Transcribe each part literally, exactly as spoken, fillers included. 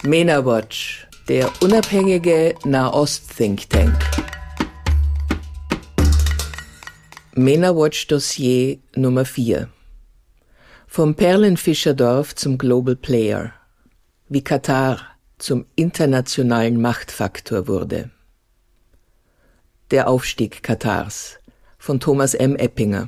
MENA Watch, der unabhängige Nahost-Think Tank. MENA Watch Dossier Nummer vier. Vom Perlenfischerdorf zum Global Player. Wie Katar zum internationalen Machtfaktor wurde. Der Aufstieg Katars von Thomas M. Eppinger.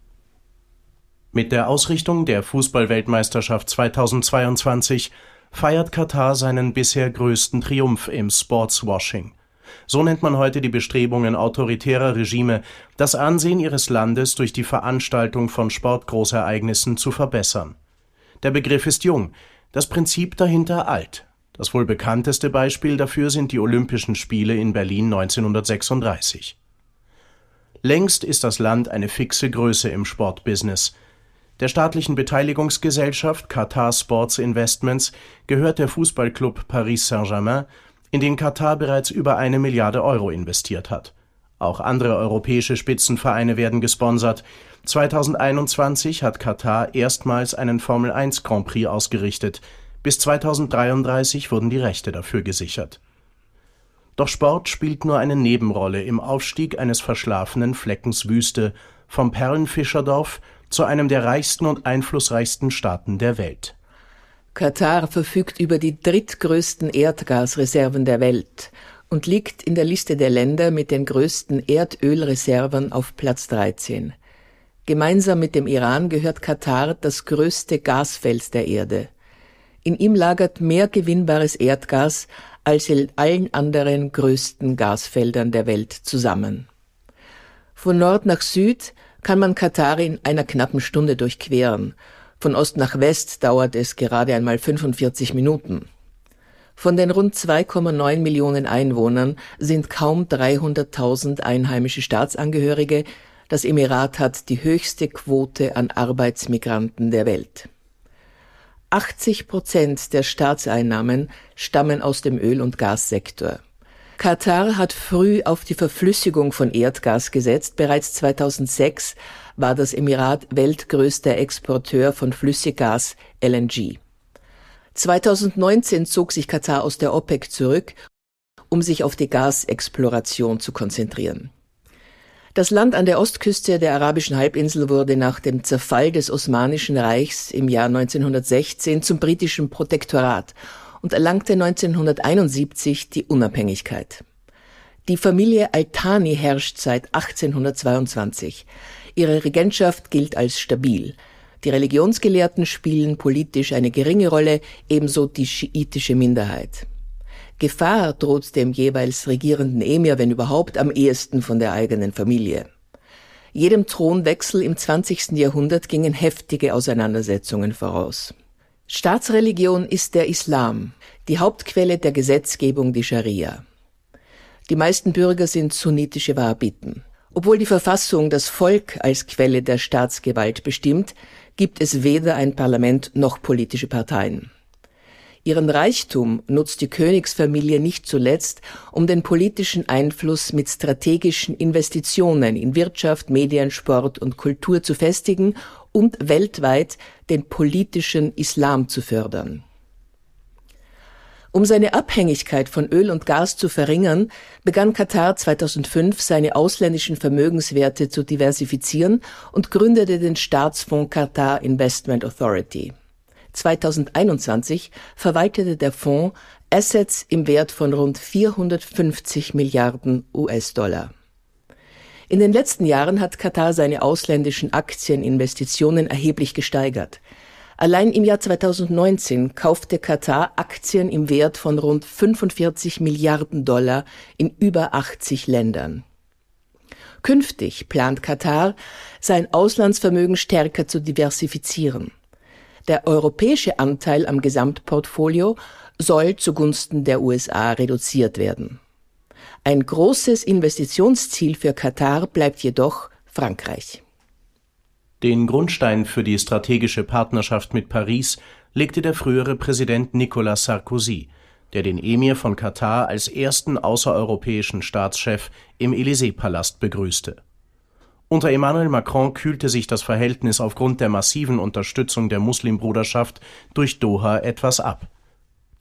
Mit der Ausrichtung der Fußball-Weltmeisterschaft zweitausendzweiundzwanzig feiert Katar seinen bisher größten Triumph im Sportswashing. So nennt man heute die Bestrebungen autoritärer Regime, das Ansehen ihres Landes durch die Veranstaltung von Sportgroßereignissen zu verbessern. Der Begriff ist jung, das Prinzip dahinter alt. Das wohl bekannteste Beispiel dafür sind die Olympischen Spiele in Berlin neunzehnhundertsechsunddreißig. Längst ist das Land eine fixe Größe im Sportbusiness. Der staatlichen Beteiligungsgesellschaft Qatar Sports Investments gehört der Fußballclub Paris Saint-Germain, in den Katar bereits über eine Milliarde Euro investiert hat. Auch andere europäische Spitzenvereine werden gesponsert. zweitausendeinundzwanzig hat Katar erstmals einen Formel eins Grand Prix ausgerichtet. Bis zweitausenddreiunddreißig wurden die Rechte dafür gesichert. Doch Sport spielt nur eine Nebenrolle im Aufstieg eines verschlafenen Fleckens Wüste vom Perlenfischerdorf zu einem der reichsten und einflussreichsten Staaten der Welt. Katar verfügt über die drittgrößten Erdgasreserven der Welt und liegt in der Liste der Länder mit den größten Erdölreserven auf Platz dreizehn. Gemeinsam mit dem Iran gehört Katar das größte Gasfeld der Erde. In ihm lagert mehr gewinnbares Erdgas als in allen anderen größten Gasfeldern der Welt zusammen. Von Nord nach Süd kann man Katar in einer knappen Stunde durchqueren. Von Ost nach West dauert es gerade einmal fünfundvierzig Minuten. Von den rund zwei Komma neun Millionen Einwohnern sind kaum dreihunderttausend einheimische Staatsangehörige. Das Emirat hat die höchste Quote an Arbeitsmigranten der Welt. achtzig Prozent der Staatseinnahmen stammen aus dem Öl- und Gassektor. Katar hat früh auf die Verflüssigung von Erdgas gesetzt. Bereits zweitausendsechs war das Emirat weltgrößter Exporteur von Flüssiggas L N G. zweitausendneunzehn zog sich Katar aus der OPEC zurück, um sich auf die Gasexploration zu konzentrieren. Das Land an der Ostküste der arabischen Halbinsel wurde nach dem Zerfall des Osmanischen Reichs im Jahr neunzehnhundertsechzehn zum britischen Protektorat und erlangte neunzehnhunderteinundsiebzig die Unabhängigkeit. Die Familie Al-Thani herrscht seit achtzehnhundertzweiundzwanzig. Ihre Regentschaft gilt als stabil. Die Religionsgelehrten spielen politisch eine geringe Rolle, ebenso die schiitische Minderheit. Gefahr droht dem jeweils regierenden Emir, wenn überhaupt, am ehesten von der eigenen Familie. Jedem Thronwechsel im zwanzigsten Jahrhundert gingen heftige Auseinandersetzungen voraus. Staatsreligion ist der Islam, die Hauptquelle der Gesetzgebung die Scharia. Die meisten Bürger sind sunnitische Wahhabiten. Obwohl die Verfassung das Volk als Quelle der Staatsgewalt bestimmt, gibt es weder ein Parlament noch politische Parteien. Ihren Reichtum nutzt die Königsfamilie nicht zuletzt, um den politischen Einfluss mit strategischen Investitionen in Wirtschaft, Medien, Sport und Kultur zu festigen und weltweit den politischen Islam zu fördern. Um seine Abhängigkeit von Öl und Gas zu verringern, begann Katar zweitausendfünf, seine ausländischen Vermögenswerte zu diversifizieren und gründete den Staatsfonds Qatar Investment Authority. zweitausendeinundzwanzig verwaltete der Fonds Assets im Wert von rund vierhundertfünfzig Milliarden U S-Dollar. In den letzten Jahren hat Katar seine ausländischen Aktieninvestitionen erheblich gesteigert. Allein im Jahr zweitausendneunzehn kaufte Katar Aktien im Wert von rund fünfundvierzig Milliarden Dollar in über achtzig Ländern. Künftig plant Katar, sein Auslandsvermögen stärker zu diversifizieren. Der europäische Anteil am Gesamtportfolio soll zugunsten der U S A reduziert werden. Ein großes Investitionsziel für Katar bleibt jedoch Frankreich. Den Grundstein für die strategische Partnerschaft mit Paris legte der frühere Präsident Nicolas Sarkozy, der den Emir von Katar als ersten außereuropäischen Staatschef im Élysée-Palast begrüßte. Unter Emmanuel Macron kühlte sich das Verhältnis aufgrund der massiven Unterstützung der Muslimbruderschaft durch Doha etwas ab.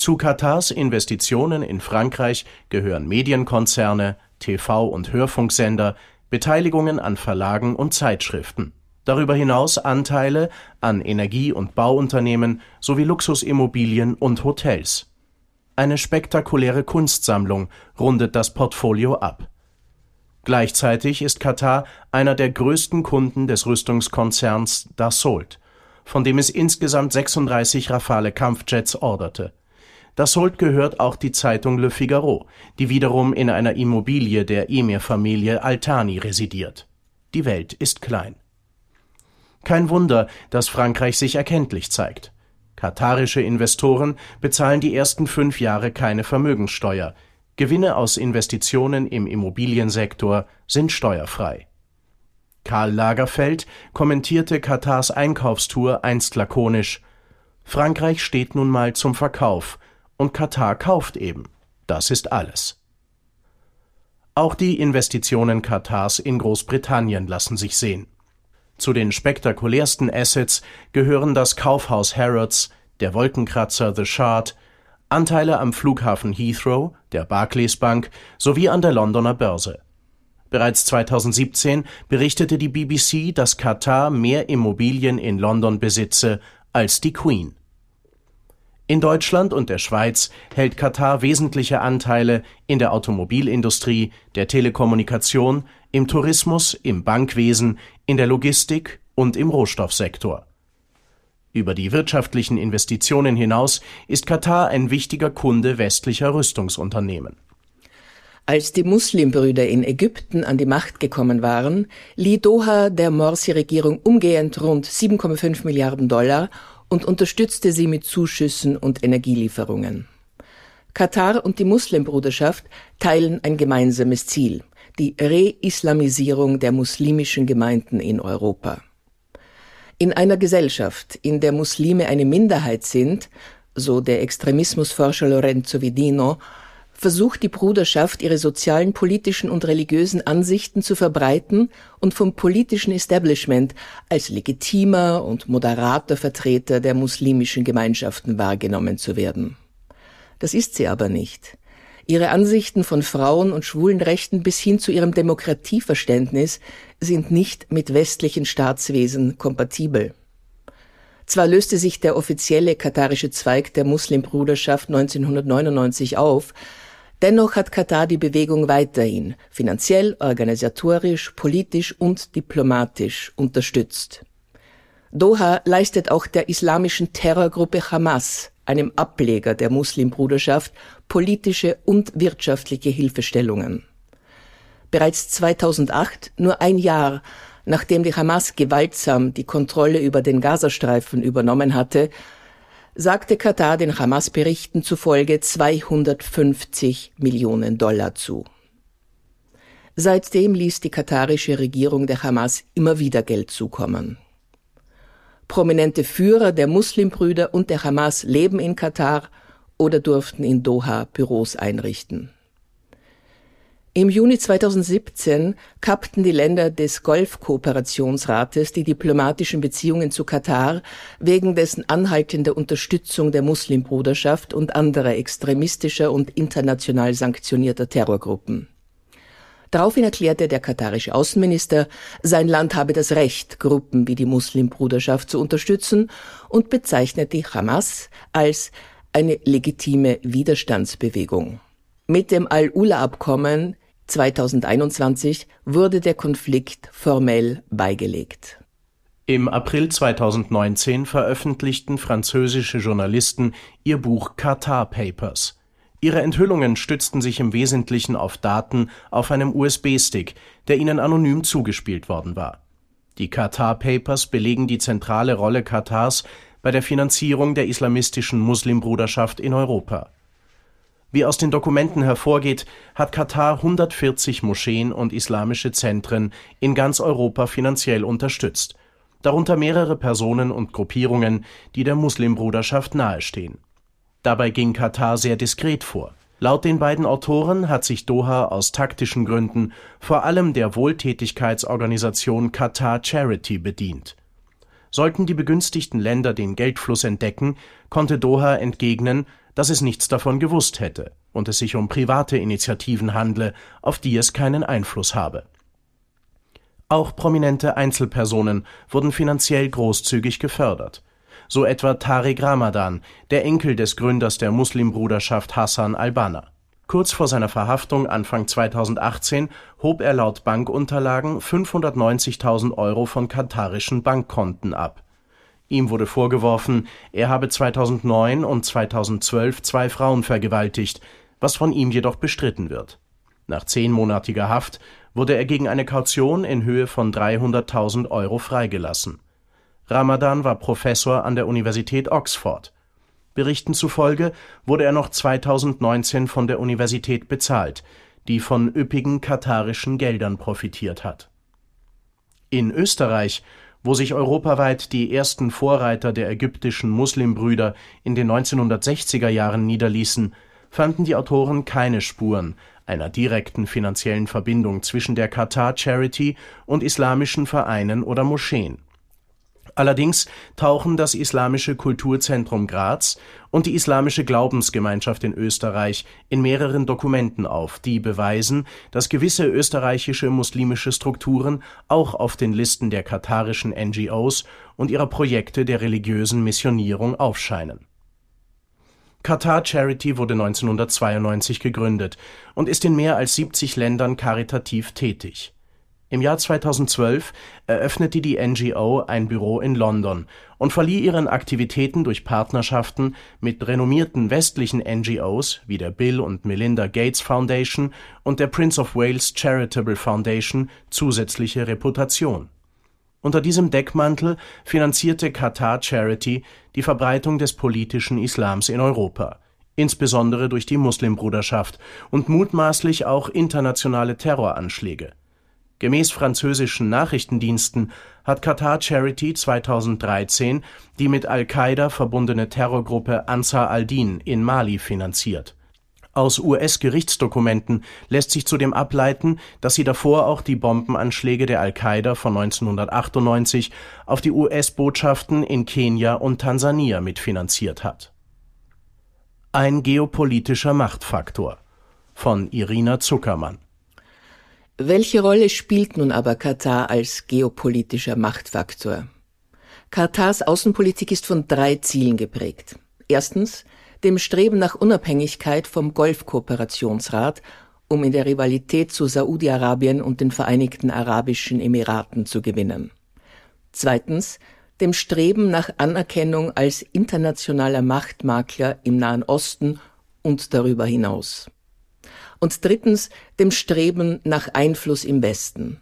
Zu Katars Investitionen in Frankreich gehören Medienkonzerne, T V- und Hörfunksender, Beteiligungen an Verlagen und Zeitschriften. Darüber hinaus Anteile an Energie- und Bauunternehmen sowie Luxusimmobilien und Hotels. Eine spektakuläre Kunstsammlung rundet das Portfolio ab. Gleichzeitig ist Katar einer der größten Kunden des Rüstungskonzerns Dassault, von dem es insgesamt sechsunddreißig Rafale-Kampfjets orderte. Dassault gehört auch die Zeitung Le Figaro, die wiederum in einer Immobilie der Emir-Familie Al Thani residiert. Die Welt ist klein. Kein Wunder, dass Frankreich sich erkenntlich zeigt. Katarische Investoren bezahlen die ersten fünf Jahre keine Vermögenssteuer. Gewinne aus Investitionen im Immobiliensektor sind steuerfrei. Karl Lagerfeld kommentierte Katars Einkaufstour einst lakonisch: Frankreich steht nun mal zum Verkauf und Katar kauft eben. Das ist alles. Auch die Investitionen Katars in Großbritannien lassen sich sehen. Zu den spektakulärsten Assets gehören das Kaufhaus Harrods, der Wolkenkratzer The Shard, Anteile am Flughafen Heathrow, der Barclays Bank sowie an der Londoner Börse. Bereits zweitausendsiebzehn berichtete die B B C, dass Katar mehr Immobilien in London besitze als die Queen. In Deutschland und der Schweiz hält Katar wesentliche Anteile in der Automobilindustrie, der Telekommunikation, im Tourismus, im Bankwesen, in der Logistik und im Rohstoffsektor. Über die wirtschaftlichen Investitionen hinaus ist Katar ein wichtiger Kunde westlicher Rüstungsunternehmen. Als die Muslimbrüder in Ägypten an die Macht gekommen waren, lieh Doha der Morsi-Regierung umgehend rund sieben Komma fünf Milliarden Dollar und unterstützte sie mit Zuschüssen und Energielieferungen. Katar und die Muslimbruderschaft teilen ein gemeinsames Ziel: die Re-Islamisierung der muslimischen Gemeinden in Europa. In einer Gesellschaft, in der Muslime eine Minderheit sind, so der Extremismusforscher Lorenzo Vidino, versucht die Bruderschaft, ihre sozialen, politischen und religiösen Ansichten zu verbreiten und vom politischen Establishment als legitimer und moderater Vertreter der muslimischen Gemeinschaften wahrgenommen zu werden. Das ist sie aber nicht. Ihre Ansichten von Frauen- und Schwulenrechten bis hin zu ihrem Demokratieverständnis sind nicht mit westlichen Staatswesen kompatibel. Zwar löste sich der offizielle katarische Zweig der Muslimbruderschaft neunzehnhundertneunundneunzig auf, dennoch hat Katar die Bewegung weiterhin finanziell, organisatorisch, politisch und diplomatisch unterstützt. Doha leistet auch der islamischen Terrorgruppe Hamas, einem Ableger der Muslimbruderschaft, politische und wirtschaftliche Hilfestellungen. Bereits zweitausendacht, nur ein Jahr nachdem die Hamas gewaltsam die Kontrolle über den Gazastreifen übernommen hatte, sagte Katar den Hamas-Berichten zufolge zweihundertfünfzig Millionen Dollar zu. Seitdem ließ die katarische Regierung der Hamas immer wieder Geld zukommen. Prominente Führer der Muslimbrüder und der Hamas leben in Katar oder durften in Doha Büros einrichten. Im Juni zweitausendsiebzehn kappten die Länder des Golfkooperationsrates die diplomatischen Beziehungen zu Katar wegen dessen anhaltender Unterstützung der Muslimbruderschaft und anderer extremistischer und international sanktionierter Terrorgruppen. Daraufhin erklärte der katarische Außenminister, sein Land habe das Recht, Gruppen wie die Muslimbruderschaft zu unterstützen, und bezeichnet die Hamas als eine legitime Widerstandsbewegung. Mit dem Al-Ula-Abkommen zweitausendeinundzwanzig wurde der Konflikt formell beigelegt. Im April zweitausendneunzehn veröffentlichten französische Journalisten ihr Buch Qatar Papers. Ihre Enthüllungen stützten sich im Wesentlichen auf Daten auf einem U S B-Stick, der ihnen anonym zugespielt worden war. Die Qatar Papers belegen die zentrale Rolle Katars bei der Finanzierung der islamistischen Muslimbruderschaft in Europa. Wie aus den Dokumenten hervorgeht, hat Katar hundertvierzig Moscheen und islamische Zentren in ganz Europa finanziell unterstützt, darunter mehrere Personen und Gruppierungen, die der Muslimbruderschaft nahestehen. Dabei ging Katar sehr diskret vor. Laut den beiden Autoren hat sich Doha aus taktischen Gründen vor allem der Wohltätigkeitsorganisation Qatar Charity bedient. Sollten die begünstigten Länder den Geldfluss entdecken, konnte Doha entgegnen, dass es nichts davon gewusst hätte und es sich um private Initiativen handle, auf die es keinen Einfluss habe. Auch prominente Einzelpersonen wurden finanziell großzügig gefördert. So etwa Tariq Ramadan, der Enkel des Gründers der Muslimbruderschaft Hassan al-Banna. Kurz vor seiner Verhaftung Anfang zweitausendachtzehn hob er laut Bankunterlagen fünfhundertneunzigtausend Euro von katarischen Bankkonten ab. Ihm wurde vorgeworfen, er habe zweitausendneun und zweitausendzwölf zwei Frauen vergewaltigt, was von ihm jedoch bestritten wird. Nach zehnmonatiger Haft wurde er gegen eine Kaution in Höhe von dreihunderttausend Euro freigelassen. Ramadan war Professor an der Universität Oxford. Berichten zufolge wurde er noch zweitausendneunzehn von der Universität bezahlt, die von üppigen katarischen Geldern profitiert hat. In Österreich, wo sich europaweit die ersten Vorreiter der ägyptischen Muslimbrüder in den neunzehnhundertsechziger Jahren niederließen, fanden die Autoren keine Spuren einer direkten finanziellen Verbindung zwischen der Qatar Charity und islamischen Vereinen oder Moscheen. Allerdings tauchen das Islamische Kulturzentrum Graz und die Islamische Glaubensgemeinschaft in Österreich in mehreren Dokumenten auf, die beweisen, dass gewisse österreichische muslimische Strukturen auch auf den Listen der katarischen N G Os und ihrer Projekte der religiösen Missionierung aufscheinen. Qatar Charity wurde neunzehnhundertzweiundneunzig gegründet und ist in mehr als siebzig Ländern karitativ tätig. Im Jahr zweitausendzwölf eröffnete die N G O ein Büro in London und verlieh ihren Aktivitäten durch Partnerschaften mit renommierten westlichen N G Os wie der Bill und Melinda Gates Foundation und der Prince of Wales Charitable Foundation zusätzliche Reputation. Unter diesem Deckmantel finanzierte Qatar Charity die Verbreitung des politischen Islams in Europa, insbesondere durch die Muslimbruderschaft und mutmaßlich auch internationale Terroranschläge. Gemäß französischen Nachrichtendiensten hat Qatar Charity zweitausenddreizehn die mit Al-Qaida verbundene Terrorgruppe Ansar al-Din in Mali finanziert. Aus U S-Gerichtsdokumenten lässt sich zudem ableiten, dass sie davor auch die Bombenanschläge der Al-Qaida von neunzehnhundertachtundneunzig auf die U S-Botschaften in Kenia und Tansania mitfinanziert hat. Ein geopolitischer Machtfaktor von Irina Zuckermann. Welche Rolle spielt nun aber Katar als geopolitischer Machtfaktor? Katars Außenpolitik ist von drei Zielen geprägt. Erstens dem Streben nach Unabhängigkeit vom Golfkooperationsrat, um in der Rivalität zu Saudi-Arabien und den Vereinigten Arabischen Emiraten zu gewinnen. Zweitens dem Streben nach Anerkennung als internationaler Machtmakler im Nahen Osten und darüber hinaus. Und drittens dem Streben nach Einfluss im Westen.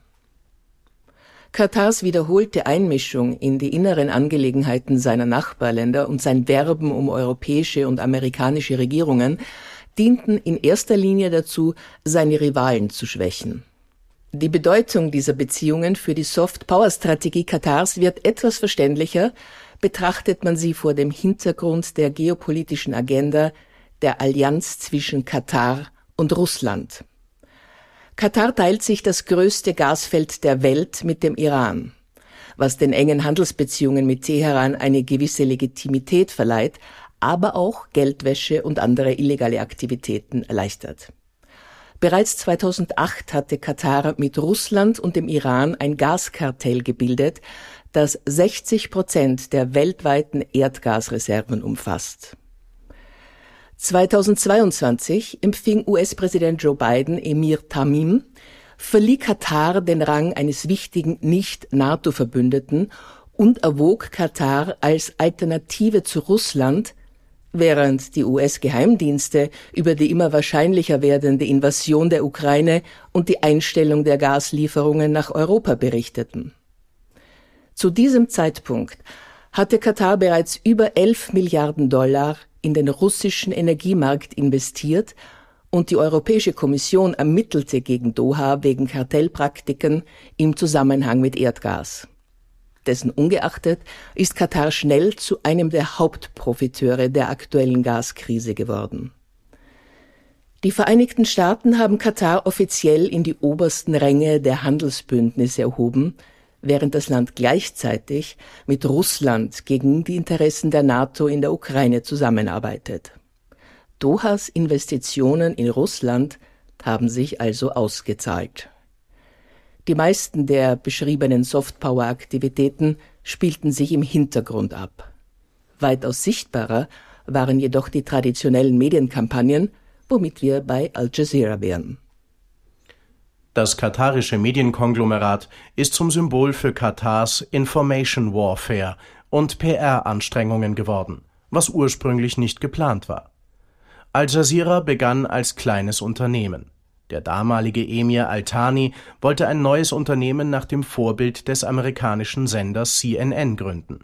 Katars wiederholte Einmischung in die inneren Angelegenheiten seiner Nachbarländer und sein Werben um europäische und amerikanische Regierungen dienten in erster Linie dazu, seine Rivalen zu schwächen. Die Bedeutung dieser Beziehungen für die Soft-Power-Strategie Katars wird etwas verständlicher, betrachtet man sie vor dem Hintergrund der geopolitischen Agenda der Allianz zwischen Katar und Russland. Katar teilt sich das größte Gasfeld der Welt mit dem Iran, was den engen Handelsbeziehungen mit Teheran eine gewisse Legitimität verleiht, aber auch Geldwäsche und andere illegale Aktivitäten erleichtert. Bereits zweitausendacht hatte Katar mit Russland und dem Iran ein Gaskartell gebildet, das sechzig Prozent der weltweiten Erdgasreserven umfasst. zweitausendzweiundzwanzig empfing U S-Präsident Joe Biden Emir Tamim, verlieh Katar den Rang eines wichtigen Nicht-NATO-Verbündeten und erwog Katar als Alternative zu Russland, während die U S-Geheimdienste über die immer wahrscheinlicher werdende Invasion der Ukraine und die Einstellung der Gaslieferungen nach Europa berichteten. Zu diesem Zeitpunkt hatte Katar bereits über elf Milliarden Dollar in den russischen Energiemarkt investiert und die Europäische Kommission ermittelte gegen Doha wegen Kartellpraktiken im Zusammenhang mit Erdgas. Dessen ungeachtet ist Katar schnell zu einem der Hauptprofiteure der aktuellen Gaskrise geworden. Die Vereinigten Staaten haben Katar offiziell in die obersten Ränge der Handelsbündnisse erhoben, während das Land gleichzeitig mit Russland gegen die Interessen der NATO in der Ukraine zusammenarbeitet. Dohas Investitionen in Russland haben sich also ausgezahlt. Die meisten der beschriebenen Softpower-Aktivitäten spielten sich im Hintergrund ab. Weitaus sichtbarer waren jedoch die traditionellen Medienkampagnen, womit wir bei Al Jazeera wären. Das katarische Medienkonglomerat ist zum Symbol für Katars Information Warfare und P R-Anstrengungen geworden, was ursprünglich nicht geplant war. Al Jazeera begann als kleines Unternehmen. Der damalige Emir Al-Thani wollte ein neues Unternehmen nach dem Vorbild des amerikanischen Senders C N N gründen.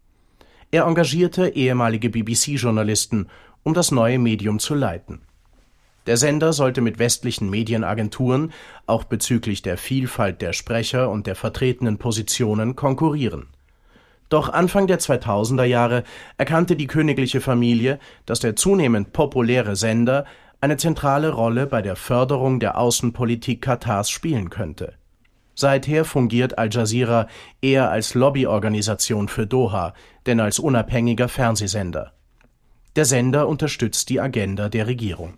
Er engagierte ehemalige B B C-Journalisten, um das neue Medium zu leiten. Der Sender sollte mit westlichen Medienagenturen auch bezüglich der Vielfalt der Sprecher und der vertretenen Positionen konkurrieren. Doch Anfang der zweitausender Jahre erkannte die königliche Familie, dass der zunehmend populäre Sender eine zentrale Rolle bei der Förderung der Außenpolitik Katars spielen könnte. Seither fungiert Al Jazeera eher als Lobbyorganisation für Doha, denn als unabhängiger Fernsehsender. Der Sender unterstützt die Agenda der Regierung.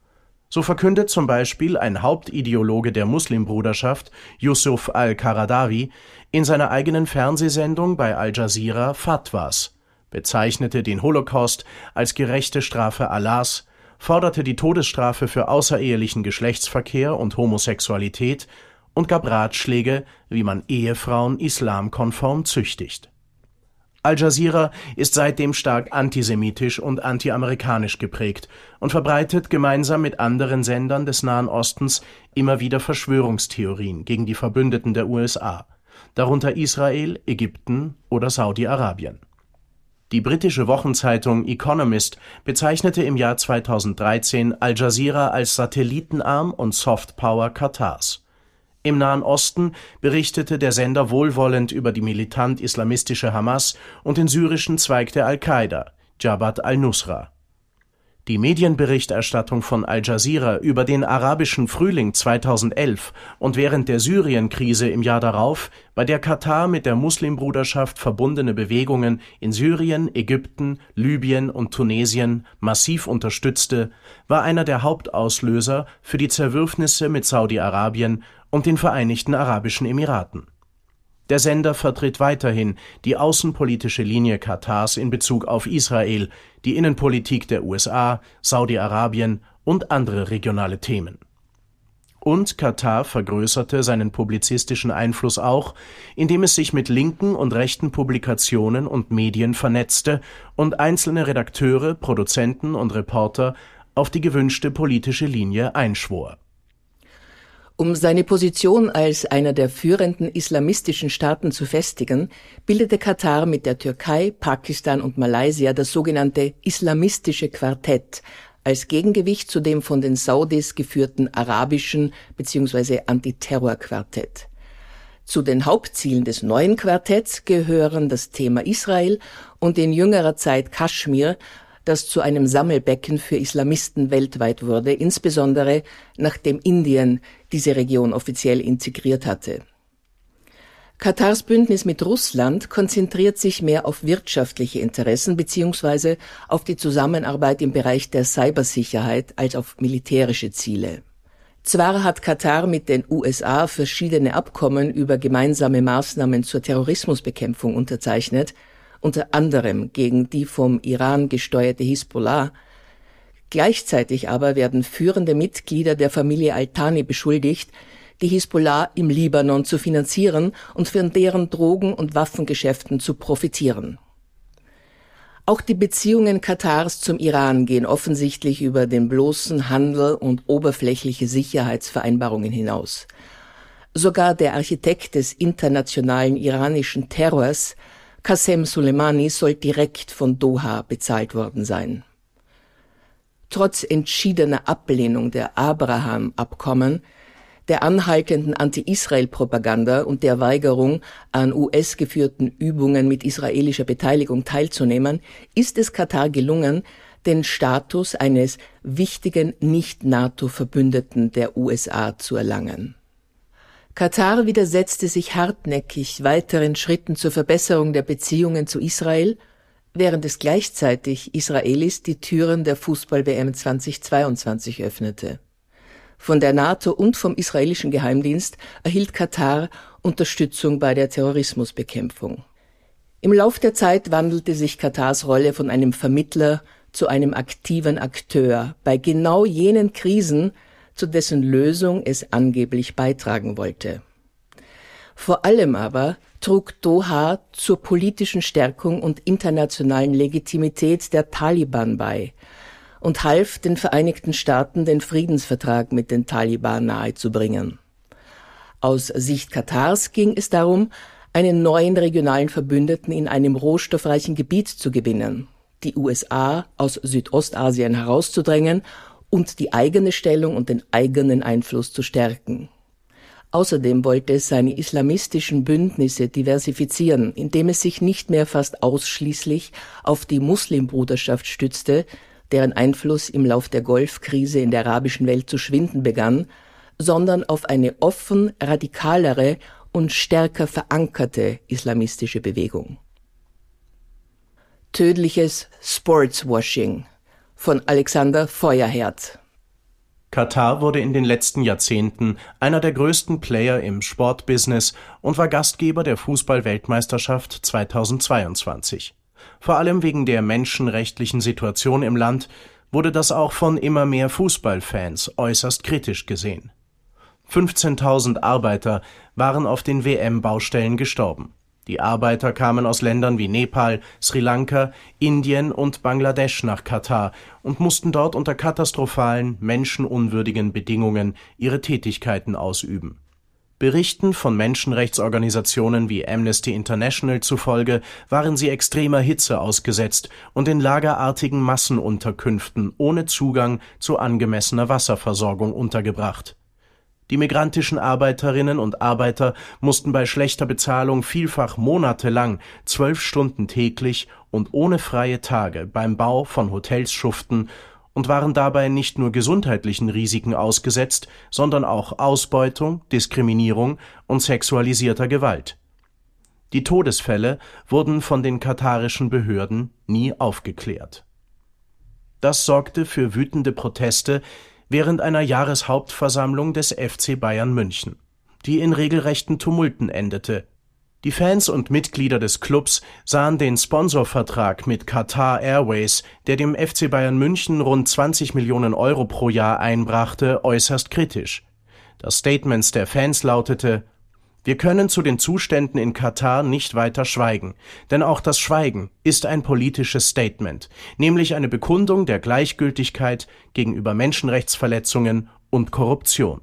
So verkündet zum Beispiel ein Hauptideologe der Muslimbruderschaft, Yusuf al-Qaradawi, in seiner eigenen Fernsehsendung bei Al Jazeera Fatwas, bezeichnete den Holocaust als gerechte Strafe Allahs, forderte die Todesstrafe für außerehelichen Geschlechtsverkehr und Homosexualität und gab Ratschläge, wie man Ehefrauen islamkonform züchtigt. Al Jazeera ist seitdem stark antisemitisch und antiamerikanisch geprägt und verbreitet gemeinsam mit anderen Sendern des Nahen Ostens immer wieder Verschwörungstheorien gegen die Verbündeten der U S A, darunter Israel, Ägypten oder Saudi-Arabien. Die britische Wochenzeitung Economist bezeichnete im Jahr zweitausenddreizehn Al Jazeera als Satellitenarm und Softpower Katars. Im Nahen Osten berichtete der Sender wohlwollend über die militant-islamistische Hamas und den syrischen Zweig der Al-Qaida, Jabhat al-Nusra. Die Medienberichterstattung von Al Jazeera über den arabischen Frühling zweitausendelf und während der Syrien-Krise im Jahr darauf, bei der Katar mit der Muslimbruderschaft verbundene Bewegungen in Syrien, Ägypten, Libyen und Tunesien massiv unterstützte, war einer der Hauptauslöser für die Zerwürfnisse mit Saudi-Arabien und den Vereinigten Arabischen Emiraten. Der Sender vertritt weiterhin die außenpolitische Linie Katars in Bezug auf Israel, die Innenpolitik der U S A, Saudi-Arabien und andere regionale Themen. Und Katar vergrößerte seinen publizistischen Einfluss auch, indem es sich mit linken und rechten Publikationen und Medien vernetzte und einzelne Redakteure, Produzenten und Reporter auf die gewünschte politische Linie einschwor. Um seine Position als einer der führenden islamistischen Staaten zu festigen, bildete Katar mit der Türkei, Pakistan und Malaysia das sogenannte Islamistische Quartett als Gegengewicht zu dem von den Saudis geführten arabischen bzw. Antiterror-Quartett. Zu den Hauptzielen des neuen Quartetts gehören das Thema Israel und in jüngerer Zeit Kaschmir, das zu einem Sammelbecken für Islamisten weltweit wurde, insbesondere nachdem Indien diese Region offiziell integriert hatte. Katars Bündnis mit Russland konzentriert sich mehr auf wirtschaftliche Interessen bzw. auf die Zusammenarbeit im Bereich der Cybersicherheit als auf militärische Ziele. Zwar hat Katar mit den U S A verschiedene Abkommen über gemeinsame Maßnahmen zur Terrorismusbekämpfung unterzeichnet, unter anderem gegen die vom Iran gesteuerte Hisbollah. Gleichzeitig aber werden führende Mitglieder der Familie Al-Thani beschuldigt, die Hisbollah im Libanon zu finanzieren und von deren Drogen- und Waffengeschäften zu profitieren. Auch die Beziehungen Katars zum Iran gehen offensichtlich über den bloßen Handel und oberflächliche Sicherheitsvereinbarungen hinaus. Sogar der Architekt des internationalen iranischen Terrors, Qasem Soleimani, soll direkt von Doha bezahlt worden sein. Trotz entschiedener Ablehnung der Abraham-Abkommen, der anhaltenden Anti-Israel-Propaganda und der Weigerung, an U S-geführten Übungen mit israelischer Beteiligung teilzunehmen, ist es Katar gelungen, den Status eines wichtigen Nicht-NATO-Verbündeten der U S A zu erlangen. Katar widersetzte sich hartnäckig weiteren Schritten zur Verbesserung der Beziehungen zu Israel, während es gleichzeitig Israelis die Türen der Fußball-W M zweitausendzweiundzwanzig öffnete. Von der NATO und vom israelischen Geheimdienst erhielt Katar Unterstützung bei der Terrorismusbekämpfung. Im Lauf der Zeit wandelte sich Katars Rolle von einem Vermittler zu einem aktiven Akteur bei genau jenen Krisen, zu dessen Lösung es angeblich beitragen wollte. Vor allem aber trug Doha zur politischen Stärkung und internationalen Legitimität der Taliban bei und half den Vereinigten Staaten, den Friedensvertrag mit den Taliban nahezubringen. Aus Sicht Katars ging es darum, einen neuen regionalen Verbündeten in einem rohstoffreichen Gebiet zu gewinnen, die U S A aus Südostasien herauszudrängen und die eigene Stellung und den eigenen Einfluss zu stärken. Außerdem wollte es seine islamistischen Bündnisse diversifizieren, indem es sich nicht mehr fast ausschließlich auf die Muslimbruderschaft stützte, deren Einfluss im Lauf der Golfkrise in der arabischen Welt zu schwinden begann, sondern auf eine offen radikalere und stärker verankerte islamistische Bewegung. Tödliches Sportswashing von Alexander Feuerherd. Katar wurde in den letzten Jahrzehnten einer der größten Player im Sportbusiness und war Gastgeber der Fußball-Weltmeisterschaft zweitausendzweiundzwanzig. Vor allem wegen der menschenrechtlichen Situation im Land wurde das auch von immer mehr Fußballfans äußerst kritisch gesehen. fünfzehntausend Arbeiter waren auf den W M-Baustellen gestorben. Die Arbeiter kamen aus Ländern wie Nepal, Sri Lanka, Indien und Bangladesch nach Katar und mussten dort unter katastrophalen, menschenunwürdigen Bedingungen ihre Tätigkeiten ausüben. Berichten von Menschenrechtsorganisationen wie Amnesty International zufolge waren sie extremer Hitze ausgesetzt und in lagerartigen Massenunterkünften ohne Zugang zu angemessener Wasserversorgung untergebracht. Die migrantischen Arbeiterinnen und Arbeiter mussten bei schlechter Bezahlung vielfach monatelang zwölf Stunden täglich und ohne freie Tage beim Bau von Hotels schuften und waren dabei nicht nur gesundheitlichen Risiken ausgesetzt, sondern auch Ausbeutung, Diskriminierung und sexualisierter Gewalt. Die Todesfälle wurden von den katarischen Behörden nie aufgeklärt. Das sorgte für wütende Proteste während einer Jahreshauptversammlung des F C Bayern München, die in regelrechten Tumulten endete. Die Fans und Mitglieder des Clubs sahen den Sponsorvertrag mit Qatar Airways, der dem F C Bayern München rund zwanzig Millionen Euro pro Jahr einbrachte, äußerst kritisch. Das Statement der Fans lautete: Wir können zu den Zuständen in Katar nicht weiter schweigen, denn auch das Schweigen ist ein politisches Statement, nämlich eine Bekundung der Gleichgültigkeit gegenüber Menschenrechtsverletzungen und Korruption.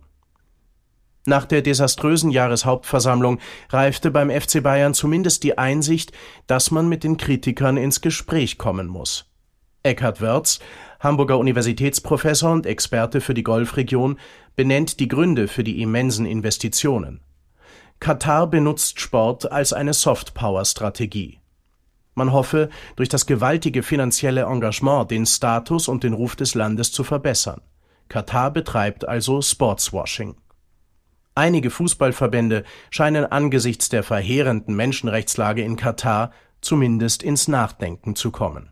Nach der desaströsen Jahreshauptversammlung reifte beim F C Bayern zumindest die Einsicht, dass man mit den Kritikern ins Gespräch kommen muss. Eckhard Wörz, Hamburger Universitätsprofessor und Experte für die Golfregion, benennt die Gründe für die immensen Investitionen. Katar benutzt Sport als eine Soft-Power-Strategie. Man hoffe, durch das gewaltige finanzielle Engagement den Status und den Ruf des Landes zu verbessern. Katar betreibt also Sportswashing. Einige Fußballverbände scheinen angesichts der verheerenden Menschenrechtslage in Katar zumindest ins Nachdenken zu kommen.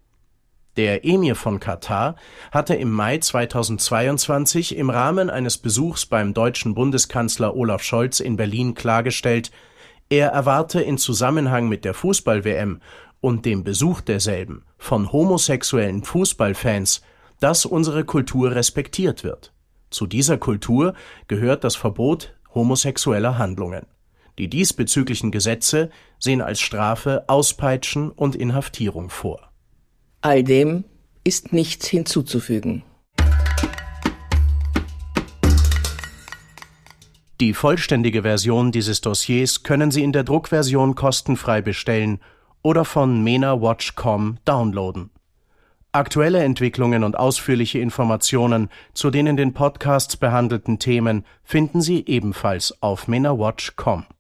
Der Emir von Katar hatte im Mai zweitausendzweiundzwanzig im Rahmen eines Besuchs beim deutschen Bundeskanzler Olaf Scholz in Berlin klargestellt, er erwarte in Zusammenhang mit der Fußball-W M und dem Besuch derselben von homosexuellen Fußballfans, dass unsere Kultur respektiert wird. Zu dieser Kultur gehört das Verbot homosexueller Handlungen. Die diesbezüglichen Gesetze sehen als Strafe Auspeitschen und Inhaftierung vor. All dem ist nichts hinzuzufügen. Die vollständige Version dieses Dossiers können Sie in der Druckversion kostenfrei bestellen oder von menawatch punkt com downloaden. Aktuelle Entwicklungen und ausführliche Informationen zu den in den Podcasts behandelten Themen finden Sie ebenfalls auf menawatch punkt com.